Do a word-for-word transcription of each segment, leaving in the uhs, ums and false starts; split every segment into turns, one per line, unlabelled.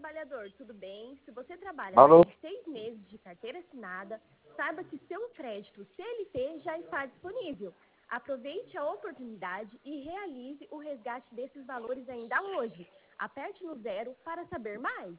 trabalhador, tudo bem? Se você trabalha mais
Alô?
de seis meses de carteira assinada, saiba que seu crédito C L T já está disponível. Aproveite a oportunidade e realize o resgate desses valores ainda hoje. Aperte no zero para saber mais.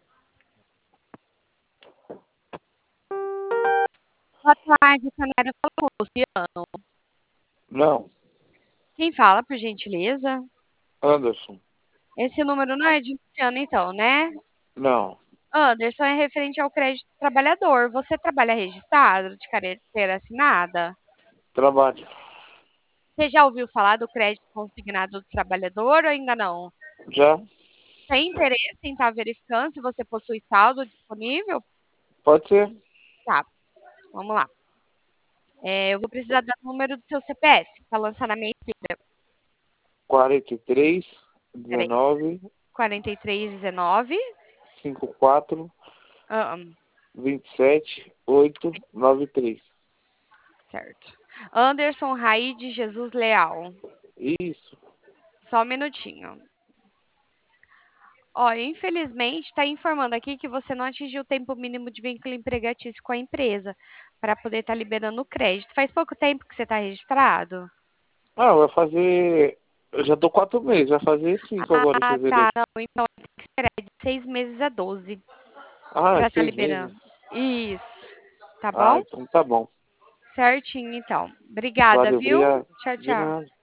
Boa tarde, Canário. Fala com o Luciano.
Não,
Quem fala, por gentileza?
Anderson.
Esse número não é de Luciano, então, né?
Não,
Anderson é referente ao crédito trabalhador. Você trabalha registrado de carteira assinada?
trabalho.
Você já ouviu falar do crédito consignado do trabalhador ou ainda não?
Já?
Tem interesse em estar verificando se você possui saldo disponível?
Pode ser?
Tá, vamos lá. É, eu vou precisar do número do seu C P F para lançar na minha esteira.
quarenta e três,
Peraí,
dezenove,
quarenta e três, dezenove.
cinquenta e quatro,
Ah,
vinte e sete, oito, noventa e três.
certo. Anderson Raide Jesus Leal.
Isso.
Só um minutinho. Ó, infelizmente, está informando aqui que você não atingiu o tempo mínimo de vínculo empregatício com a empresa para poder estar liberando o crédito. Faz pouco tempo que você está registrado?
Ah, vai fazer. Eu já tô quatro meses, vai fazer cinco agora em
Ah, tá.
fevereiro.
Não, então tem que esperar de seis meses a doze
Ah, é
para estar
seis meses.
liberando. Isso. Tá
Ah,
bom?
então tá bom.
Certinho, então. Obrigada,
Valeu,
viu?
obrigado.
Tchau,
De
tchau.
nada.